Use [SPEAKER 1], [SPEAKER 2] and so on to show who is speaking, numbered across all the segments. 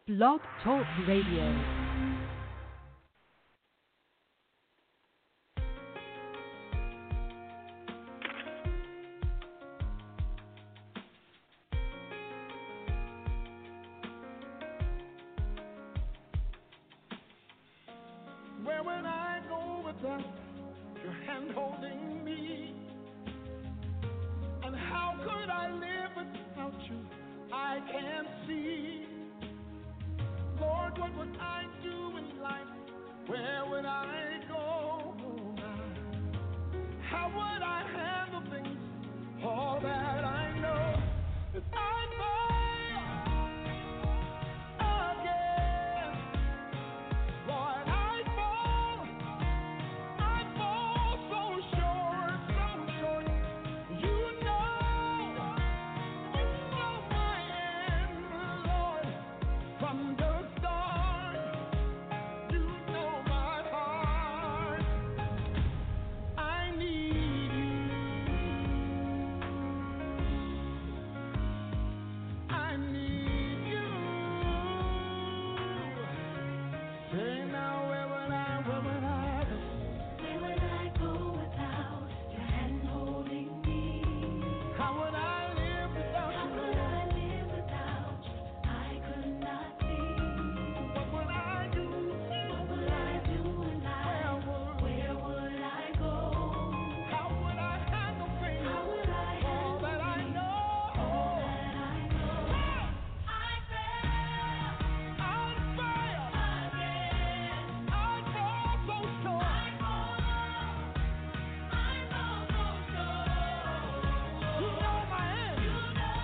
[SPEAKER 1] Blog Talk Radio.
[SPEAKER 2] Where would I go without your hand holding me? And how could I live without you? I can't see. Lord, what would I do in life? Where would I go? How would I handle things? All that I know is I fail again. Lord, I fall so short, so short. You know my end, Lord, from the start. You know my heart. I need you. I need you. Say now, where would I go?
[SPEAKER 3] Where would I go without your hand holding me?
[SPEAKER 2] How would I live without
[SPEAKER 3] How
[SPEAKER 2] you?
[SPEAKER 3] could I live without you? I could not see.
[SPEAKER 2] What would I do?
[SPEAKER 3] What would I do in life? Where would I go?
[SPEAKER 2] How would I handle things?
[SPEAKER 3] How would I
[SPEAKER 2] All
[SPEAKER 3] handle
[SPEAKER 2] that I
[SPEAKER 3] things?
[SPEAKER 2] know.
[SPEAKER 3] All that I know. I fail
[SPEAKER 2] I'd fail.
[SPEAKER 3] again.
[SPEAKER 2] I'd fall so short.
[SPEAKER 3] I fall so short.
[SPEAKER 2] You know my end.
[SPEAKER 3] You know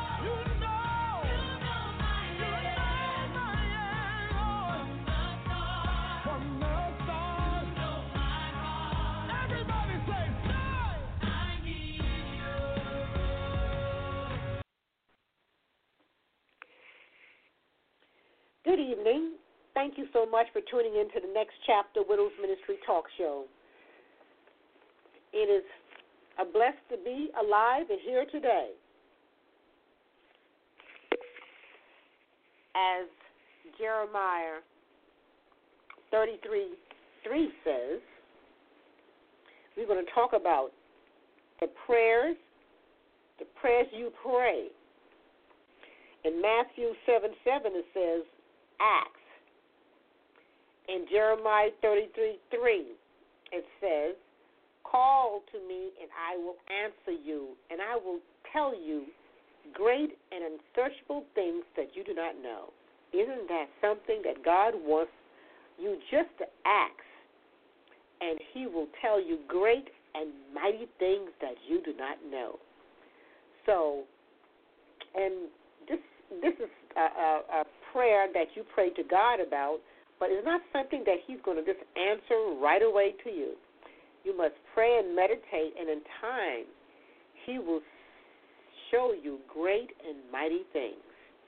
[SPEAKER 3] my end.
[SPEAKER 2] Lord. From the start.
[SPEAKER 3] You know my heart.
[SPEAKER 2] Everybody say, "Stay."
[SPEAKER 3] I need you.
[SPEAKER 4] Good evening. Thank you so much for tuning in to the Next Chapter Widows Ministry Talk Show. It is a blessed to be alive and here today. As Jeremiah 33:3 says, we're going to talk about the prayers you pray. In Matthew 7:7 it says, ask. In Jeremiah 33:3 it says, call to me and I will answer you, and I will tell you great and unsearchable things that you do not know. Isn't that something that God wants you just to ask, and he will tell you great and mighty things that you do not know. So, and this is a prayer that you pray to God about, but it's not something that he's going to just answer right away to you. You must pray and meditate, and in time, he will show you great and mighty things.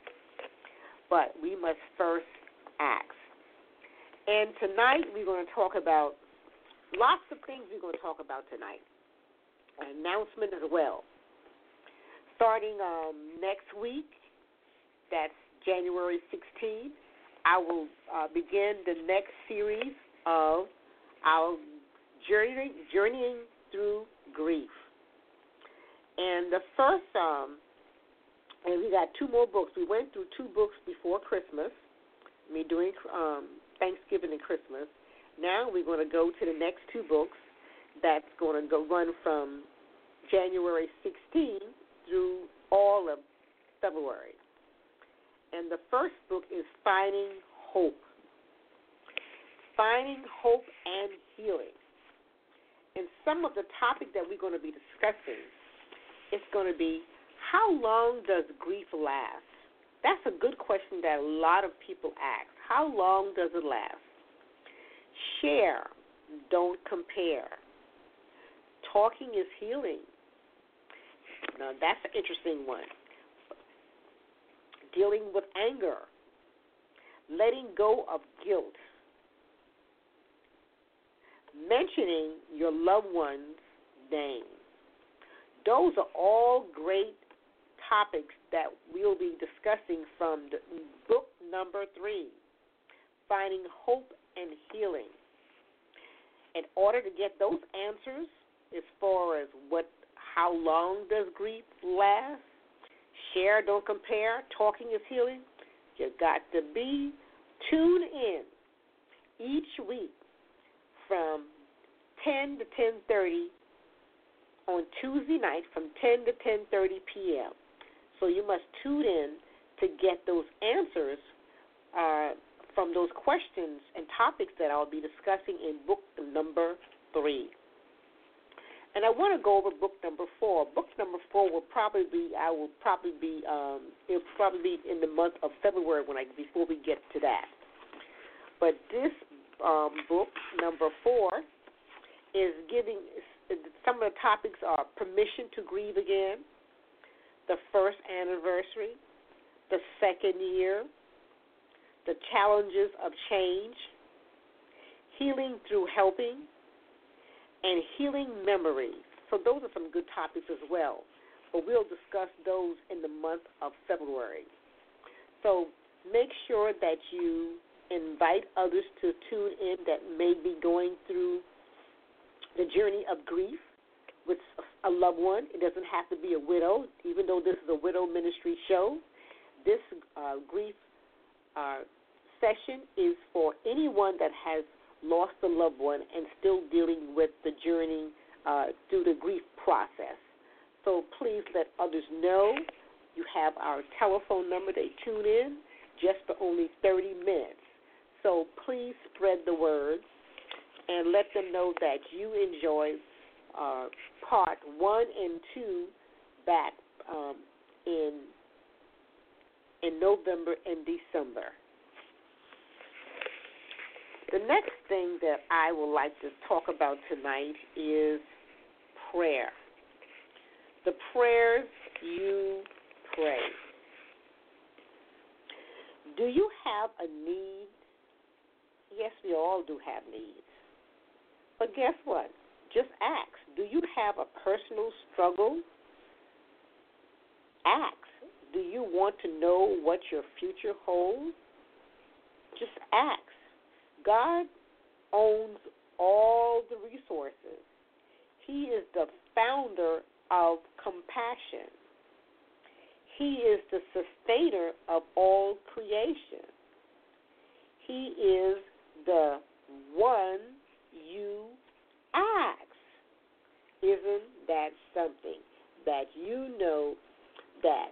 [SPEAKER 4] But we must first ask. And tonight we're going to talk about lots of things we're going to talk about tonight. An announcement as well. Starting next week, that's January 16th, I will begin the next series of our journeying through grief. And the first, and we got two more books. We went through two books before Christmas, during Thanksgiving and Christmas. Now we're going to go to the next two books that's going to run from January 16th through all of February. And the first book is Finding Hope. Finding Hope and Healing. And some of the topic that we're going to be discussing is going to be, how long does grief last? That's a good question that a lot of people ask. How long does it last? Share, don't compare. Talking is healing. Now, that's an interesting one. Dealing with anger. Letting go of guilt. Mentioning your loved one's name. Those are all great topics that we'll be discussing from the book number 3, finding hope and healing. In order to get those answers as far as how long does grief last, share, don't compare, talking is healing, you got to be tuned in each week from 10 to 10:30 on Tuesday night from 10 to 10:30 p.m. So you must tune in to get those answers from those questions and topics that I'll be discussing in book number 3. And I want to go over book number 4. Book number 4 will probably be in the month of February before we get to that. But this book number 4 is giving some of the topics are permission to grieve again, the first anniversary, the second year, the challenges of change, healing through helping, and healing memories. So those are some good topics as well. But we'll discuss those in the month of February. So make sure that you invite others to tune in that may be going through the journey of grief with a loved one. It doesn't have to be a widow, even though this is a widow ministry show. This grief session is for anyone that has lost a loved one and still dealing with the journey through the grief process. So please let others know. You have our telephone number. They tune in just for only 30 minutes. So please spread the word and let them know that you enjoy part 1 and 2 back in November and December. The next thing that I would like to talk about tonight is prayer. The prayers you pray. Do you have a need? Yes, we all do have needs. But guess what? Just ask. Do you have a personal struggle? Ask. Do you want to know what your future holds? Just ask. God owns all the resources. He is the founder of compassion. He is the sustainer of all creation. He is the one you ask. Isn't that something that you know that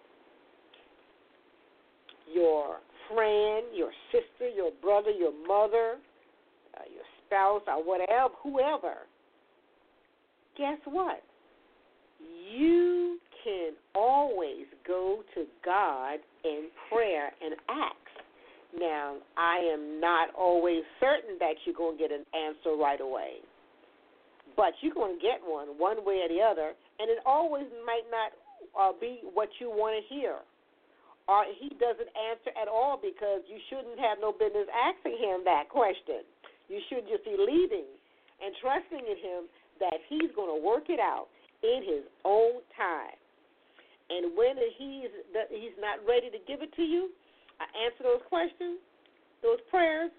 [SPEAKER 4] your friend, your sister, your brother, your mother, your spouse, or whatever, whoever, guess what? You can always go to God in prayer and ask. Now, I am not always certain that you're going to get an answer right away, but you're going to get one way or the other, and it always might not be what you want to hear. Or he doesn't answer at all because you shouldn't have no business asking him that question. You should just be believing and trusting in him that he's going to work it out in his own time. And when he's not ready to give it to you, answer those questions, those prayers,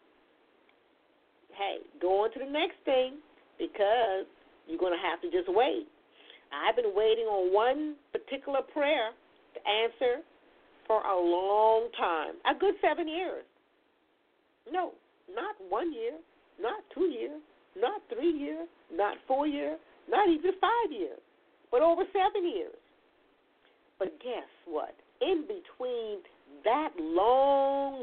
[SPEAKER 4] hey, go on to the next thing because you're going to have to just wait. I've been waiting on one particular prayer to answer for a long time, a good 7 years. No, not 1 year, not 2 years, not 3 years, not 4 years, not even 5 years, but over 7 years. But guess what? In between that long,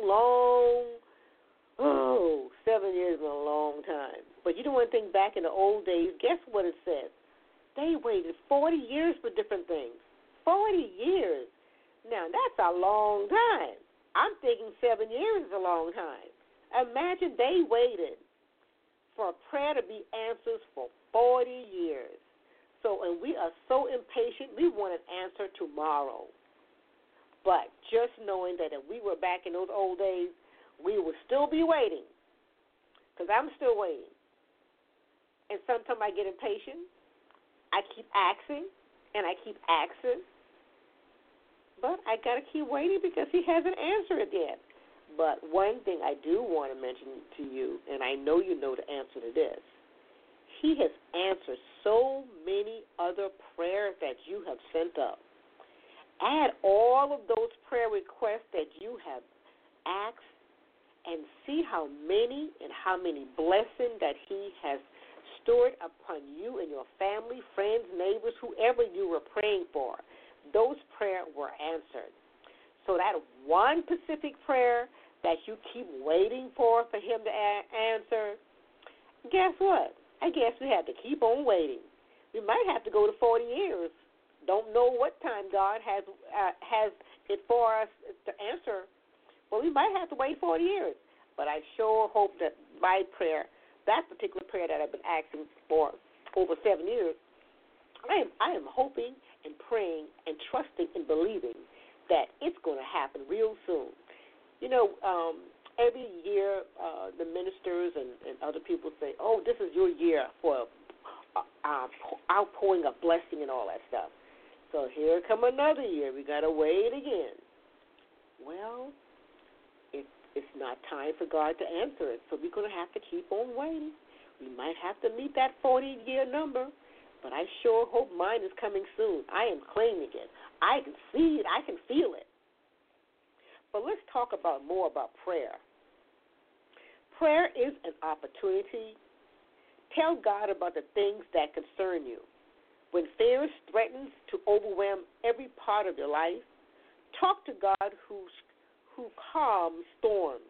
[SPEAKER 4] 7 years is a long time. But you don't want to think back in the old days, guess what it says? They waited 40 years for different things. 40 years. Now, that's a long time. I'm thinking 7 years is a long time. Imagine they waited for a prayer to be answered for 40 years. So, and we are so impatient, we want an answer tomorrow. But just knowing that if we were back in those old days, we would still be waiting, because I'm still waiting. And sometimes I get impatient. I keep asking, and I keep asking. But I got to keep waiting because he hasn't answered it yet. But one thing I do want to mention to you, and I know you know the answer to this, He has answered so many other prayers that you have sent up. Add all of those prayer requests that you have asked and see how many and how many blessings that He has stored upon you and your family, friends, neighbors, whoever you were praying for. Those prayers were answered. So that one specific prayer that you keep waiting for Him to answer, guess what? I guess we have to keep on waiting. We might have to go to 40 years. Don't know what time God has it for us to answer. Well, we might have to wait 40 years. But I sure hope that my prayer, that particular prayer that I've been asking for over 7 years, I am hoping and praying and trusting and believing that it's going to happen real soon. You know, every year the ministers and other people say, oh, this is your year for outpouring of blessing and all that stuff. So here come another year. We got to wait again. Well, it's not time for God to answer it, so we're going to have to keep on waiting. We might have to meet that 40-year number, but I sure hope mine is coming soon. I am claiming it. I can see it. I can feel it. But let's talk more about prayer. Prayer is an opportunity. Tell God about the things that concern you. When fear threatens to overwhelm every part of your life, talk to God who calms storms.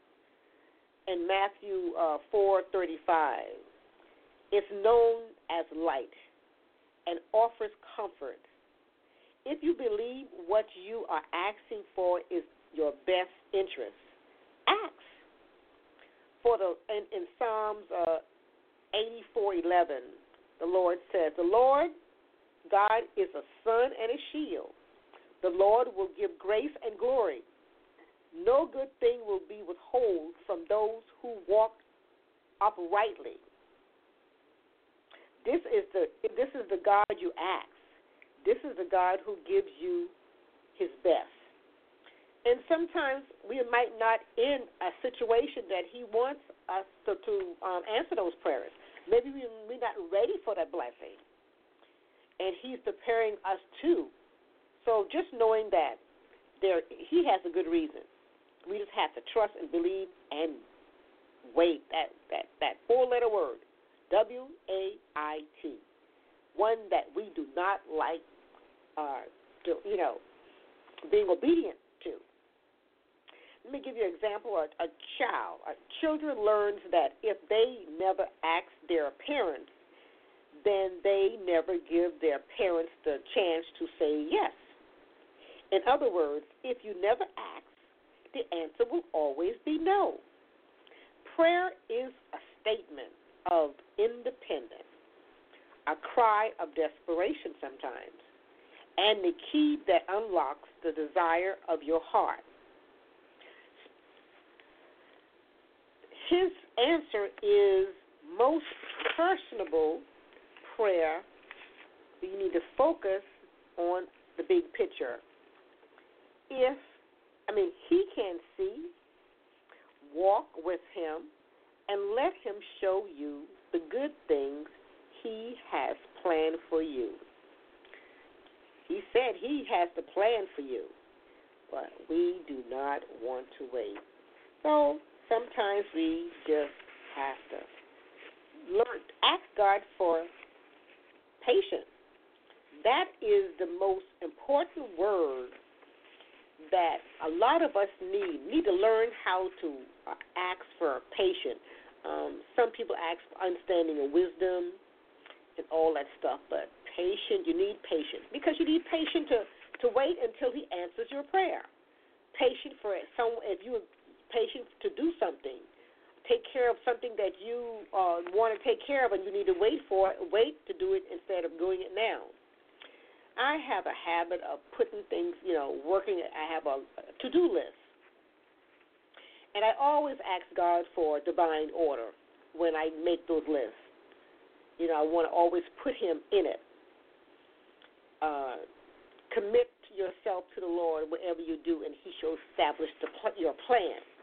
[SPEAKER 4] In Matthew 4:35, it's known as light and offers comfort. If you believe what you are asking for is your best interest, ask. In Psalms 84:11, the Lord says, the Lord God is a sun and a shield. The Lord will give grace and glory. No good thing will be withheld from those who walk uprightly. This is the God you ask. This is the God who gives you His best. And sometimes we might not in a situation that He wants us to answer those prayers. Maybe we're not ready for that blessing, and He's preparing us too. So just knowing that He has a good reason. We just have to trust and believe and wait. That four-letter word, W-A-I-T, one that we do not like, being obedient to. Let me give you an example. A children learns that if they never ask their parents, then they never give their parents the chance to say yes. In other words, if you never ask, the answer will always be no. Prayer is a statement of independence, a cry of desperation sometimes, and the key that unlocks the desire of your heart. His answer is most personable prayer. You need to focus on the big picture. He can see, walk with Him, and let Him show you the good things He has planned for you. He said He has the plan for you, but we do not want to wait. So sometimes we just have to ask God for patience. That is the most important word that a lot of us need to learn how to ask for patience. Some people ask for understanding and wisdom and all that stuff, but patience, you need patience because you need patience to wait until He answers your prayer. Patient for someone, if you are patient to do something, take care of something that you want to take care of and you need to wait to do it instead of doing it now. I have a habit of putting things, working. I have a to-do list. And I always ask God for divine order when I make those lists. I want to always put Him in it. Commit yourself to the Lord whatever you do, and He shall establish your plan.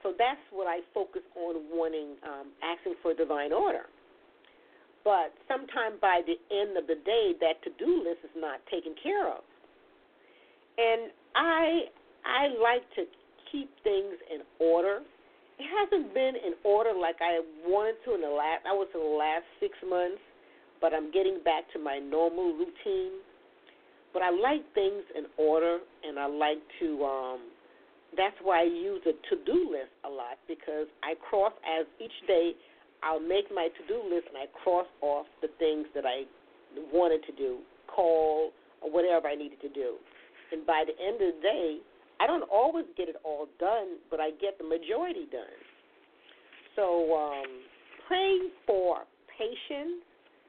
[SPEAKER 4] so that's what I focus on wanting, asking for divine order. But sometime by the end of the day, that to-do list is not taken care of. And I like to keep things in order. It hasn't been in order like I wanted to in the last 6 months, but I'm getting back to my normal routine. But I like things in order, and I like to, that's why I use a to-do list a lot, because I cross, as each day I'll make my to-do list and I cross off the things that I wanted to do, call, or whatever I needed to do. And by the end of the day, I don't always get it all done, but I get the majority done. So pray for patience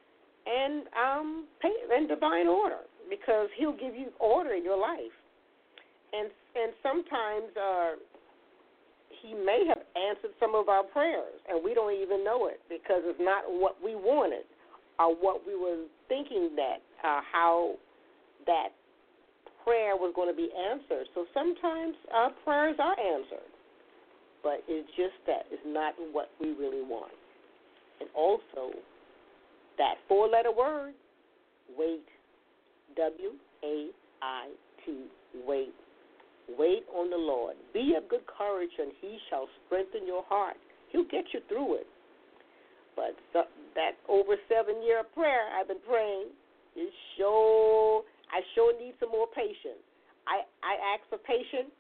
[SPEAKER 4] and divine order, because he'll give you order in your life. And sometimes he may have answered some of our prayers, and we don't even know it, because it's not what we wanted or what we were thinking that how that prayer was going to be answered. So sometimes our prayers are answered, but it's just that it's not what we really want. And also, that 4-letter word, wait, W-A-I-T, wait. Wait on the Lord. Be of good courage, and he shall strengthen your heart. He'll get you through it. But that over 7-year prayer I've been praying, I sure need some more patience. I asked for patience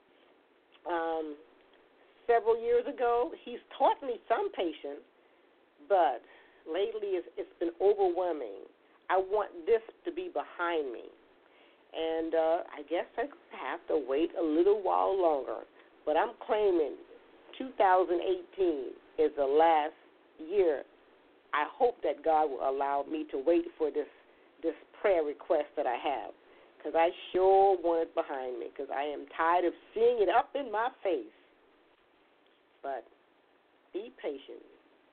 [SPEAKER 4] several years ago. He's taught me some patience, but lately it's been overwhelming. I want this to be behind me. And I guess I have to wait a little while longer. But I'm claiming 2018 is the last year. I hope that God will allow me to wait for this prayer request that I have, because I sure want it behind me, because I am tired of seeing it up in my face. But be patient.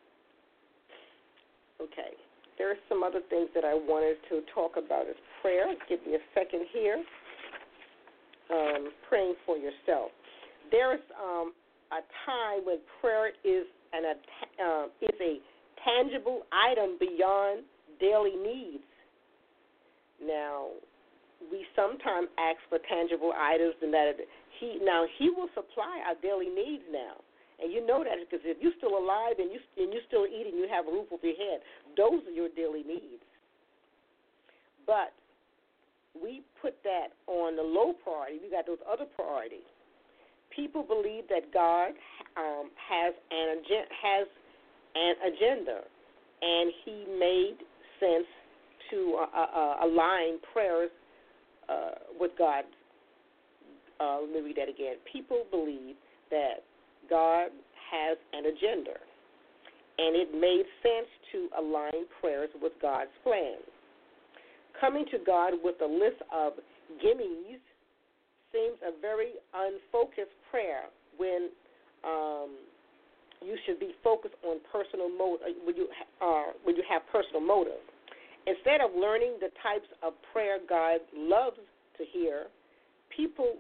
[SPEAKER 4] Okay. There are some other things that I wanted to talk about as prayer. Give me a second here. Praying for yourself. There is a time when prayer is a tangible item beyond daily needs. Now, we sometimes ask for tangible items, and that he will supply our daily needs now. And you know that because if you're still alive and you're still eating, you have a roof over your head, those are your daily needs. But we put that on the low priority. We got those other priorities. People believe that God has an agenda, and he made sense to align prayers with God. Let me read that again. People believe that God has an agenda, and it made sense to align prayers with God's plan. Coming to God with a list of gimmies seems a very unfocused prayer when you should be focused on personal motive. When you have personal motive, instead of learning the types of prayer God loves to hear, people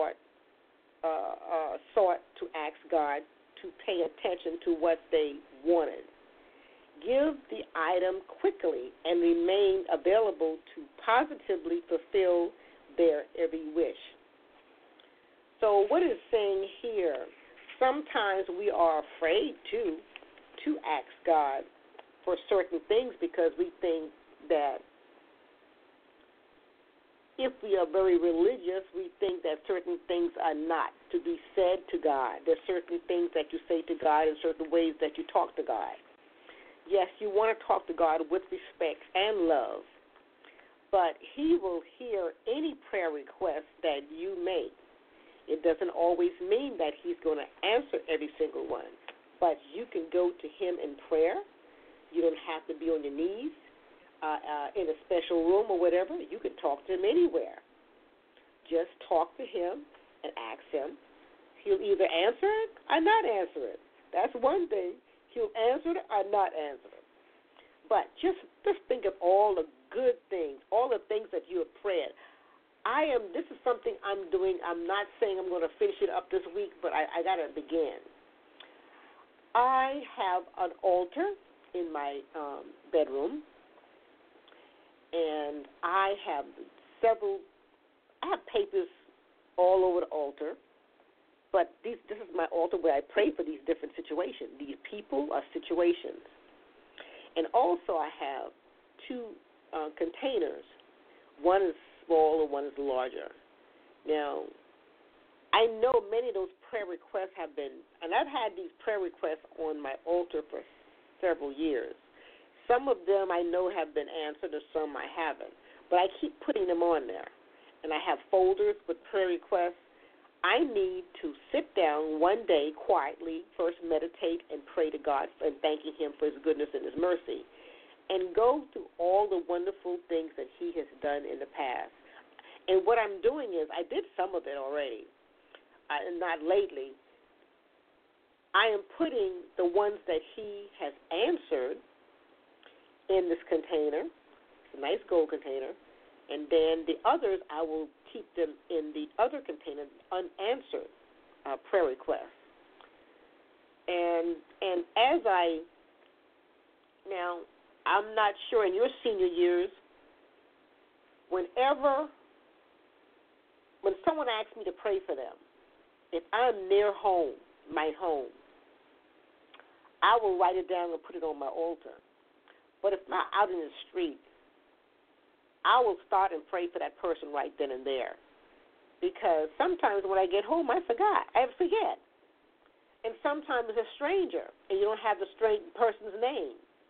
[SPEAKER 4] sought to ask God to pay attention to what they wanted. Give the item quickly and remain available to positively fulfill their every wish. So what it's saying here, sometimes we are afraid to ask God for certain things because we think that if we are very religious, we think that certain things are not to be said to God. There's certain things that you say to God and certain ways that you talk to God. Yes, you want to talk to God with respect and love, but he will hear any prayer request that you make. It doesn't always mean that he's going to answer every single one, but you can go to him in prayer. You don't have to be on your knees in a special room or whatever. You can talk to him anywhere. Just talk to him and ask him. He'll either answer it or not answer it. That's one thing. He'll answer it or not answer it. But just think of all the good things, all the things that you have prayed. This is something I'm doing. I'm not saying I'm going to finish it up this week, but I got to begin. I have an altar in my bedroom, and I have papers all over the altar, but this is my altar where I pray for these different situations. These people are situations. And also I have two containers. One is smaller, one is larger. Now, I know many of those prayer requests have been, and I've had these prayer requests on my altar for several years. Some of them I know have been answered, or some I haven't. But I keep putting them on there. And I have folders with prayer requests. I need to sit down one day quietly, first meditate and pray to God and thanking Him for His goodness and His mercy, and go through all the wonderful things that He has done in the past. And what I'm doing is, I did some of it already, not lately. I am putting the ones that He has answered in this container. It's a nice gold container. And then the others, I will keep them in the other container, unanswered prayer requests. And as now, I'm not sure in your senior years, when someone asks me to pray for them, if I'm near home, my home, I will write it down and put it on my altar. But if I'm out in the street, I will start and pray for that person right then and there. Because sometimes when I get home, I forget. And sometimes it's a stranger, and you don't have the person's name.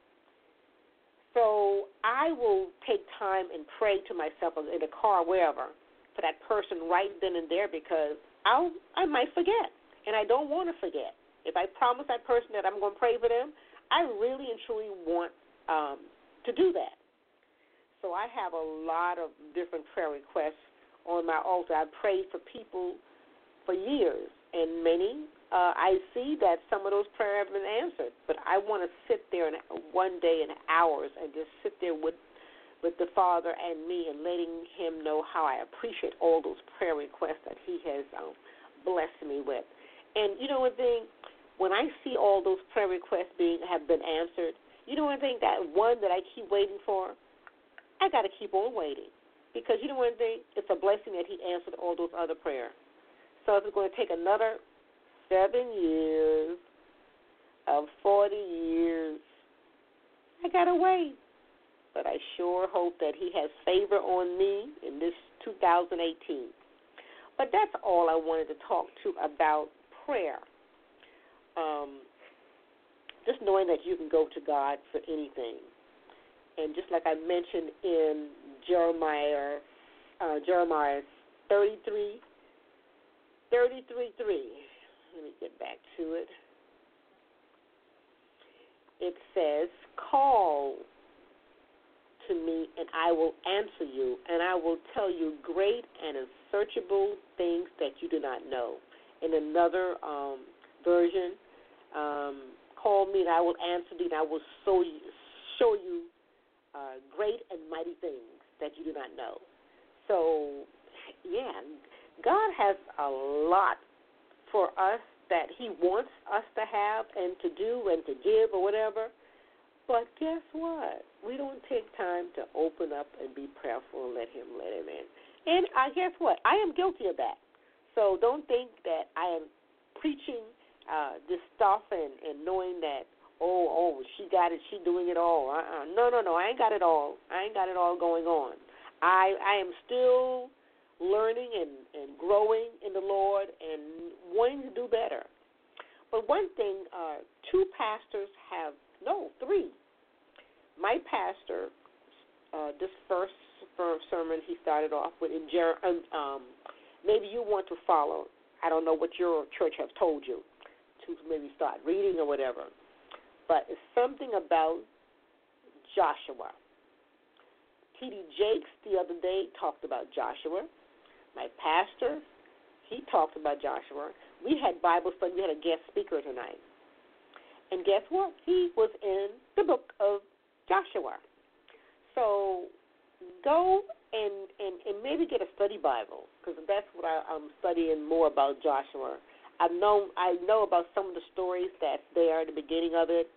[SPEAKER 4] So I will take time and pray to myself in the car, wherever, for that person right then and there, because I might forget, and I don't want to forget. If I promise that person that I'm going to pray for them, I really and truly want to do that. So I have a lot of different prayer requests on my altar. I've prayed for people for years, and many, I see that some of those prayers have been answered. But I want to sit there one day in hours and just sit there with the Father and me and letting Him know how I appreciate all those prayer requests that He has blessed me with. And you know one thing, when I see all those prayer requests have been answered, you know one thing, that one that I keep waiting for, I got to keep on waiting, because you know one thing, it's a blessing that He answered all those other prayers. So if it's going to take another 7 years of 40 years, I got to wait. But I sure hope that He has favor on me in this 2018. But that's all I wanted to talk to about prayer. Just knowing that you can go to God for anything. And just like I mentioned in Jeremiah 33:3. Let me get back to it. It says, "Call to me, and I will answer you, and I will tell you great and unsearchable things that you do not know." In another version, "Call me, and I will answer thee, and I will show you great and mighty things that you do not know." So, yeah, God has a lot for us that He wants us to have and to do and to give or whatever. But guess what? We don't take time to open up and be prayerful and let Him in. And guess what? I am guilty of that. So don't think that I am preaching this stuff and knowing that, oh, she got it, she doing it all. No, I ain't got it all. I ain't got it all going on. I am still learning and growing in the Lord and wanting to do better. But one thing, three. My pastor, this first sermon he started off with, maybe you want to follow. I don't know what your church has told you to maybe start reading or whatever. But it's something about Joshua. T.D. Jakes the other day talked about Joshua. My pastor, he talked about Joshua. We had Bible study. We had a guest speaker tonight. And guess what? He was in the book of Joshua. So go and maybe get a study Bible, because that's what I'm studying more about Joshua. I know about some of the stories that's there at the beginning of it,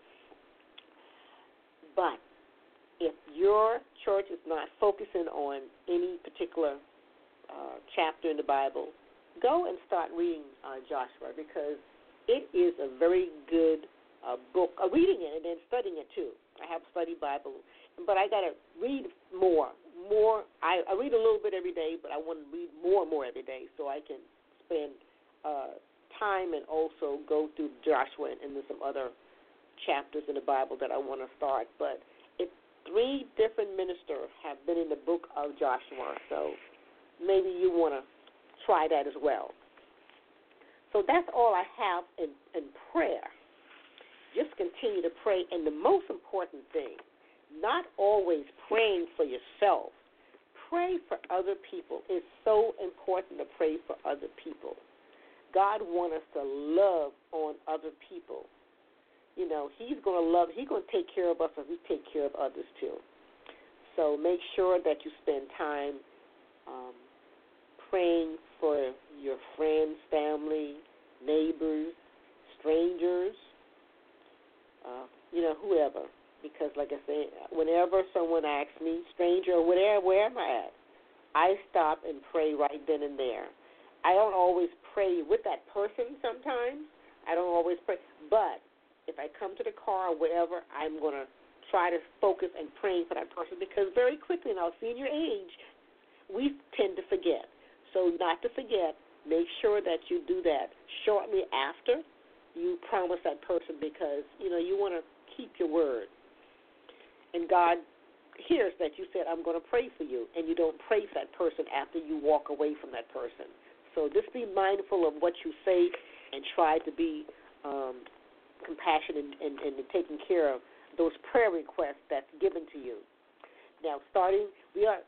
[SPEAKER 4] but if your church is not focusing on any particular chapter in the Bible, go and start reading Joshua, because it is a very good book. Reading it and then studying it too. I have studied Bible, but I got to read more. I read a little bit every day, but I want to read more and more every day so I can spend time and also go through Joshua and then some other chapters in the Bible that I want to start. But 3 different ministers have been in the book of Joshua, so maybe you want to try that as well. So that's all I have in prayer. Just continue to pray, and the most important thing, not always praying for yourself. Pray for other people. It's so important to pray for other people. God wants us to love on other people. You know, He's going to take care of us if we take care of others too. So make sure that you spend time praying for your friends, family, neighbors, strangers, whoever. Because, like I say, whenever someone asks me, stranger or where am I at, I stop and pray right then and there. I don't always pray with that person sometimes. I don't always pray. But if I come to the car or wherever, I'm going to try to focus and pray for that person, because very quickly in our senior age, we tend to forget. So not to forget, make sure that you do that shortly after you promise that person, because, you want to keep your word. And God hears that you said, I'm going to pray for you, and you don't pray for that person after you walk away from that person. So just be mindful of what you say and try to be compassionate and taking care of those prayer requests that's given to you. Now, we are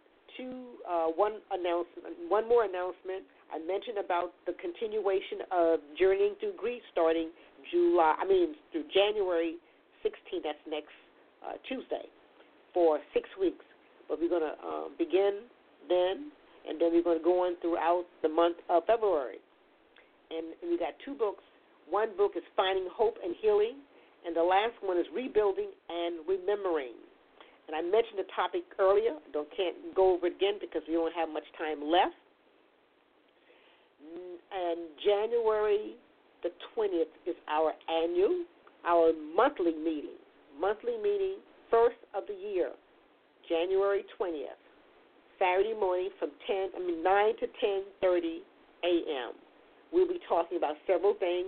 [SPEAKER 4] one more announcement. I mentioned about the continuation of Journeying Through Grief starting through January 16th. That's next Tuesday for 6 weeks. But we're going to begin then, and then we're going to go on throughout the month of February. And we got 2 books. One book is Finding Hope and Healing, and the last one is Rebuilding and Remembering. And I mentioned the topic earlier. Can't go over it again because we don't have much time left. And January the 20th is our monthly meeting. Monthly meeting, first of the year, January 20th, Saturday morning from 9 to 10:30 a.m. We'll be talking about several things.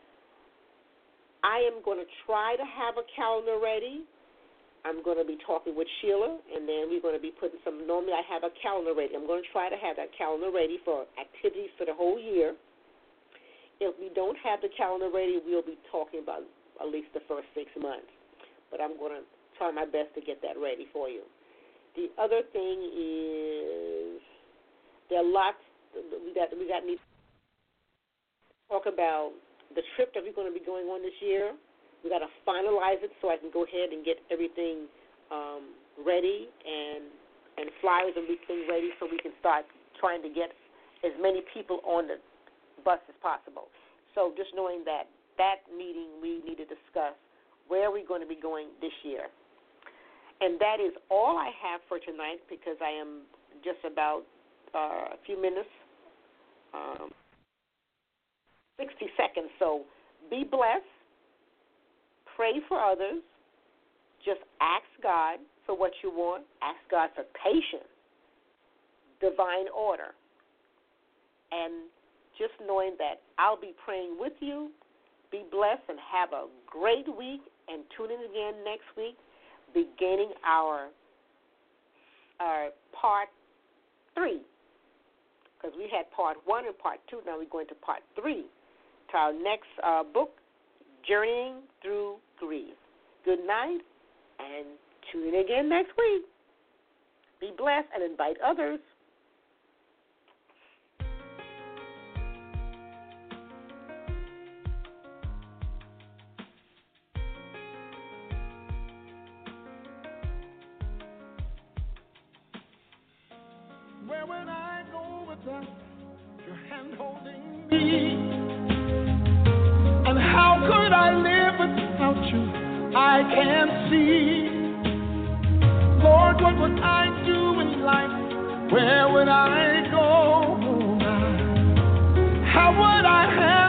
[SPEAKER 4] I am going to try to have a calendar ready. I'm going to be talking with Sheila, and then we're going to be putting normally I have a calendar ready. I'm going to try to have that calendar ready for activities for the whole year. If we don't have the calendar ready, we'll be talking about at least the first 6 months. But I'm going to try my best to get that ready for you. The other thing is there are lots we got need to talk about the trip that we're going to be going on this year. We got to finalize it so I can go ahead and get everything ready and flyers and everything ready so we can start trying to get as many people on the bus as possible. So just knowing that meeting, we need to discuss where we're going to be going this year. And that is all I have for tonight, because I am just about a few minutes, 60 seconds. So be blessed. Pray for others. Just ask God for what you want. Ask God for patience, divine order. And just knowing that I'll be praying with you. Be blessed and have a great week, and tune in again next week, beginning our part 3. Because we had part 1 and part 2. Now we're going to part 3 to our next book, Journeying Through Grief. Good night, and tune in again next week. Be blessed and invite others.
[SPEAKER 2] Where would I go without your hand holding me? you, I can't see. Lord, what would I do in life? Where would I go now? How would I have